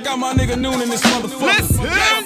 Got my nigga Noon in this motherfucker.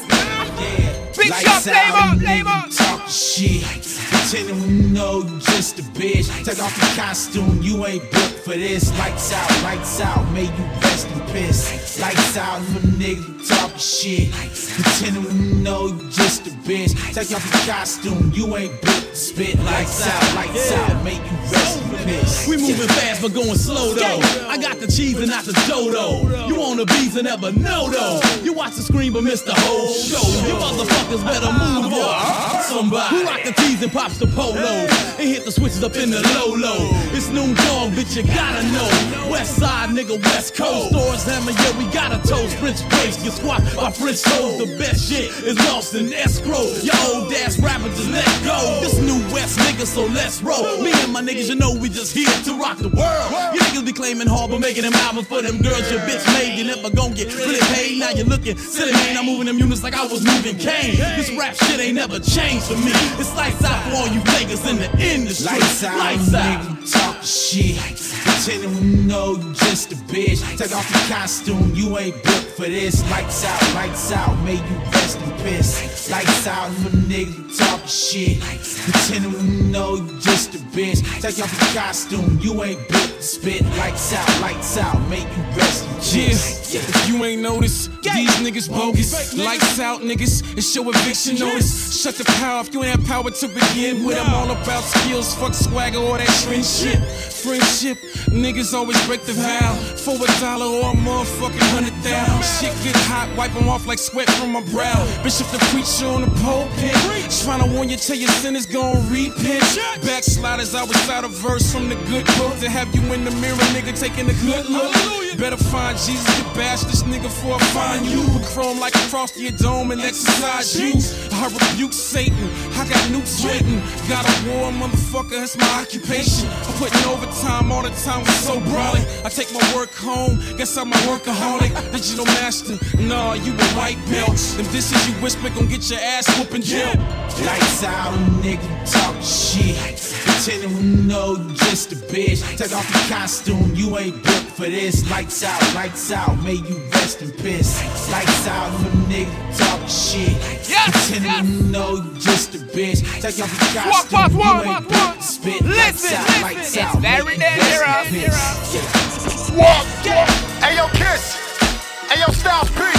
Big shot, flavor. Talk shit. Pretending we know you just a bitch. Take off your costume, you ain't built for this. Lights out, may you rest in peace. Lights out, little nigga, you talking shit. Pretending we know you just a bitch. Take off your costume, you ain't built to spit. Lights out, may you rest in peace. We moving fast but going slow though. I got the cheese and not the dough though. You on the beats and never know though. You watch the screen but miss the whole show. You motherfuckers better move on. Somebody who rock the tees and pops the polo and hit the switches up in the low. It's Noon Dog, bitch, you gotta know. West side nigga, West Coast. Stores hammer, yeah, we got a toast. French brace, get squat by French toes. The best shit is lost in escrow. Your old ass rapper, just let go. This new West nigga, so let's roll. Me and my niggas, you know we just here to rock the world. You niggas be claiming hard, but making them albums for them girls your bitch made. You never gon' get really paid. Now you're looking silly, man. I'm moving them units like I was moving Kane. This rap shit ain't never changed for me. It's lights out for all you fakers in the industry. Lights out, nigga, talk shit. Pretending we know you just a bitch. Take off your costume, you ain't built for this. Lights out, may you rest in peace. Lights out, little nigga, you talking shit. Pretending we know you just a bitch. Take off your costume, you ain't built to spit. Lights out, may you rest in peace. If you ain't noticed, these niggas bogus. Lights out, niggas, it's your eviction notice. Shut the power if you ain't have power to begin with. I'm all about skills, fuck swagger, all that friendship. Friendship, niggas always break the vow. For $1 or a motherfucking 100,000. Shit get hot, wipe them off like sweat from my brow. Bishop the preacher on the pulpit. Tryna warn you, tell your sinners gon' repent. Backsliders, I recite a verse from the good book to have you in the mirror, nigga, taking a good look. Better find Jesus, you bash this nigga before I find you. With chrome like across your dome and exercise you. I rebuke Satan, I got nukes waiting. Got a war, motherfucker, that's my occupation. I'm putting overtime all the time with so brawling. I take my work home, guess I'm a workaholic. Digital master, nah, you a white belt. Them dishes you whisper gon' get your ass whooping jail. Lights out, nigga, talk shit. Pretending we know you just a bitch. Take off your costume, you ain't built for this. Lights out, may you rest in peace. Lights out, little nigga, talk shit. Pretending we know you just a bitch. Take off your costume, you ain't built to spit. Lights out, It's very dangerous. Walk. Ayo, Kiss. Ayo, Styles P.